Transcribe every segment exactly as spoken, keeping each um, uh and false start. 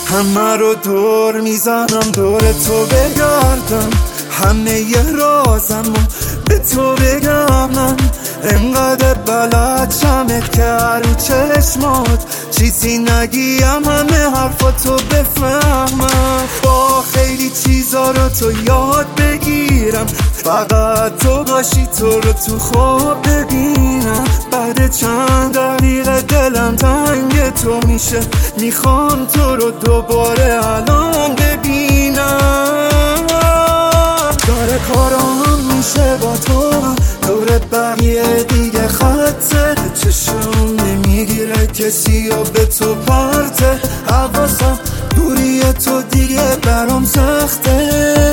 همه رو دور میزنم دور تو بگردم، همه ی رازم به تو بگم. من انقدر بلد شمت که رو چشمات چیزی نگیم، همه حرفاتو بفهمم. با خیلی چیزا رو تو یاد بگیرم، فقط تو باشی تو رو تو خواب ببینم. بعد چند دقیقه دلم تنگ تو میشه، میخوام تو رو دوباره الان ببینم. داره کارام میشه با تو، دور بقیه دیگه خطه، چشم نمیگیره کسی و به تو پرته. حواسم دوری تو دیگه برام سخته،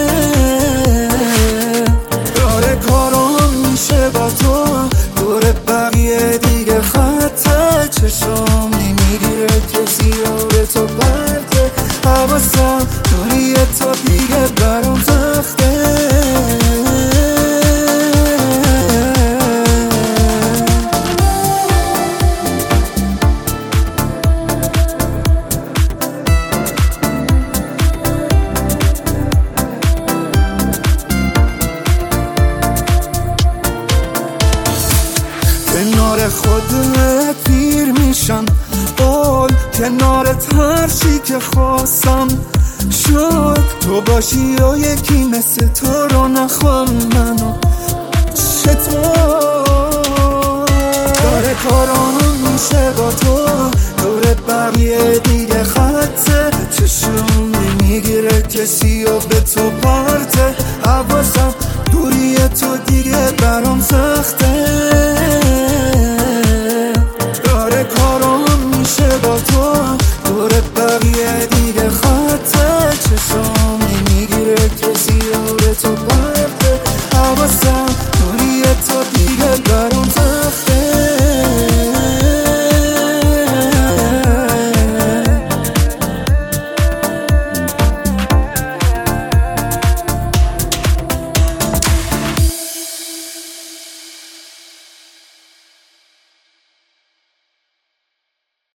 داره کارام میشه با تو، دور بقیه دیگه خطه، چشم نمیگیره کسی و به تو پرته. حواسم دوری تو دیگه برام سخته. کنار خودت پیر میشم، قول کنارت هر چی که خواستم شد. تو باشی و یکی مثل تو رو نخوام منو چطور. داره کارام میشه با تو، دور بقیه دیگه خطه، چشم نمیگیره کسی و به تو پرته. حواسم دوری تو